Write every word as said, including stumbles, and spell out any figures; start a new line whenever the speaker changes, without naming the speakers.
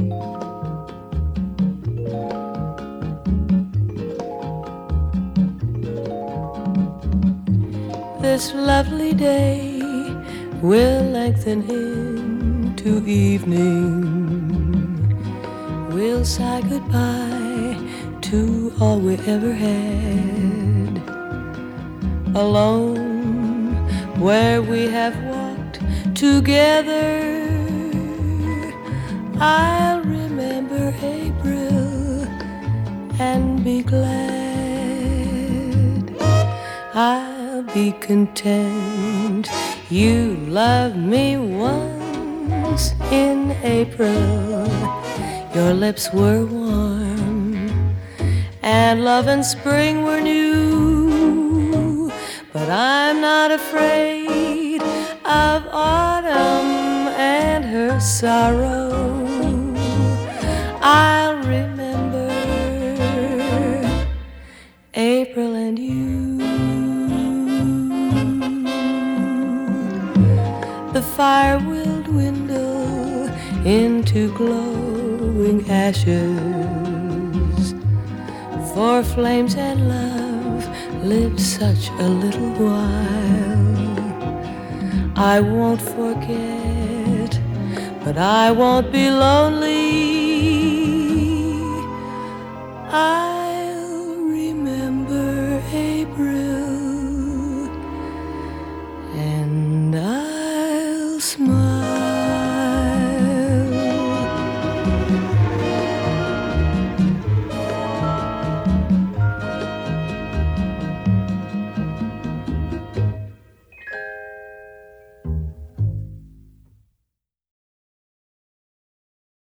This lovely day will lengthen into evening. We'll say goodbye to all we ever had. Alone where we have walked together, I'll remember April and be glad. I'll be content you loved me once in April. Your lips were warm and love and spring were new. But I'm not afraid of autumn and her sorrow. I'll remember April and you. The fire will dwindle into glowing ashes, for flames and love live such a little while. I won't forget, but I won't be lonely. I